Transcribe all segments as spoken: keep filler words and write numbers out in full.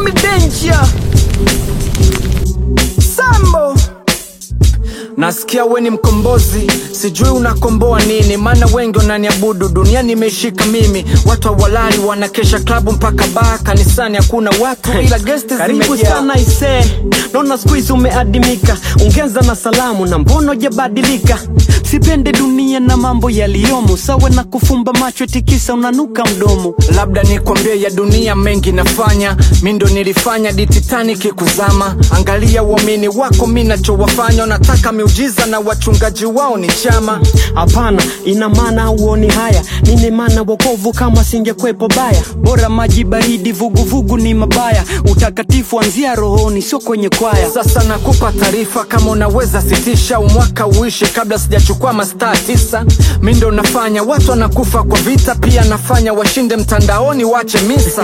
me danger. Sambo. Nasikia we ni mkombozi, sijui unakomboa nini, maana wengi wananiabudu, dunia nimeshika mimi. Watu hawalali wanakesha klabu mpaka baa, kanisani hakuna watu ila guest zimejaa. Karibu sana ise, naona squeeze umeadimika, ungeza na salamu na mbono jabadilika. Sipende dunia na mambo yaliyomo, sawa na kufumba macho tikisa unanuka mdomo. Labda nikwambie ya dunia mengi nafanya, mimi ndo nilifanya di Titanic kuzama. Angalia uamini wako mimi nachowafanya, nataka miujiza na wachungaji wao ni chama. Hapana, ina maana uoni haya, nini maana wokovu kama singekwepo baya. Bora maji baridi vuguvugu ni mabaya, utakatifu anzia rohoni sio kwenye kwaya. Sasa nakupa taarifa, kama unaweza sitisha umwaka uishi kabla sijachukua mastaa tisa. Mimi ndo nafanya watu wanakufa kwa vita, pia nafanya washinde mtandaoni wache misa.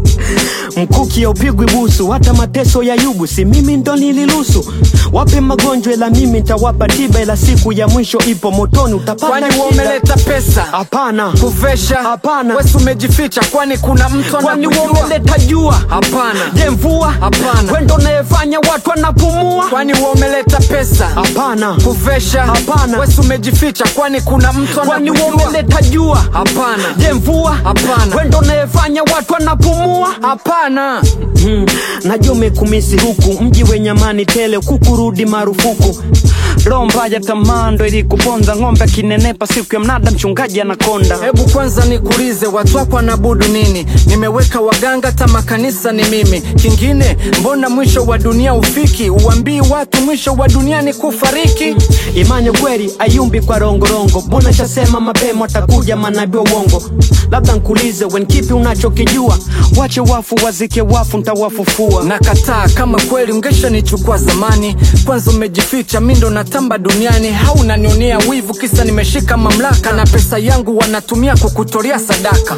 Mkuki ya upigwi busu, hata mateso ya yubu si mimi ndo nililusu. Wape magonjwa ila mimi nitawapa tiba, ila siku ya mwisho ipo motoni utapata. Kwani wewe umeleta pesa? Hapana. Kuvesha? Hapana. Wewe umejificha, kwani kuna mtu anakujua? Kwani wewe umeleta jua? Hapana. Je, mvua? Hapana. Wewe ndo unayefanya watu wanapumua? Kwani wewe umeleta pesa? Hapana. Kuvesha? Hapana. Wewe umejificha, kwani kuna mtu anakujua? Kwani wewe umeleta jua? Hapana. Je, mvua? Hapana. Wewe ndo unayefanya watu wanapumua? Hapana. Hmm. Najua umekumisi huku mji wenye amani tele, kukurudi marufuku. Romba ya tamando ili kuponza ng'ombe kinenepa, siku ya mnada mchungaji anakonda. Hebu kwanza nikuulize, watu wako wanabudu nini? Nimeweka waganga tama kanisa ni mimi. Kingine, mbona mwisho wa dunia ufiki? Uambii watu mwisho wa dunia ni kufariki. Imani kweli ayumbi kwa rongorongo, mbona chasema mapema atakuja manabii uongo. Labda nkulize wen kipi unachokijua, wache wafu wazike wafu nitawafufua. Nakataa, kama kweli ungesha nichukua zamani. Kwanza umejificha, mimi ndo natamba duniani. Hauna nionea wivu kisa nimeshika mamlaka, na pesa yangu wanatumia kukutolea sadaka.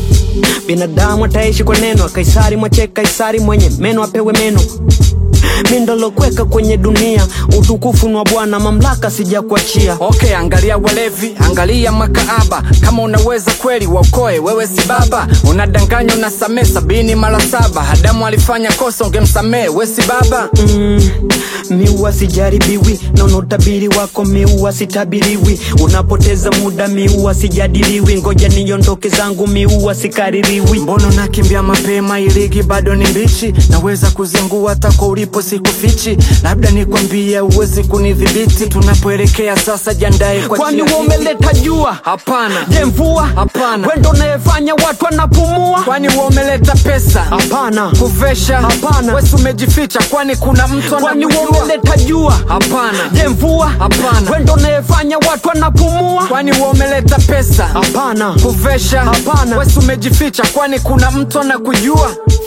Binadamu ataishi kwa neno, Kaisari mwache Kaisari, mwenye meno apewe meno. Mindolo kweka kwenye dunia, utukufu wa Bwana, mamlaka sijakuachia. Okay, angalia walevi, angalia makaaba. Kama unaweza kweli waokoe, wewe si baba. Unadanganya unasamee sabini mara saba. Adamu alifanya kosa, ungemsamee, wewe si baba. Mm, miua sijaribiwi, na unotabiri wako miua sitabiriwi. Unapoteza muda miua sijadiliwi, ngoja niondoke zangu miua sikaririwi. Mbona unakimbia mapema, iligi bado ni mbichi. Naweza kuzingua hata kwa ulipo sikufichi. Labda nikwambie uwezi kunidhibiti. Tunapoelekea sasa jiandae kwa Kwani wewe umeleta jua? Hapana. Je, mvua? Hapana. Wewe ndo unayefanya watu wanapumua? Kwani wewe umeleta pesa? Hapana. Kuvesha? Hapana. Wewe umejificha, kwani kuna mtu anakujua? Kwani wewe umeleta jua? Hapana. Je, mvua? Hapana. Wewe ndo unayefanya watu wanapumua? Kwani wewe umeleta pesa? Hapana. Kuvesha? Hapana. Wewe umejificha, kwani kuna mtu anakujua?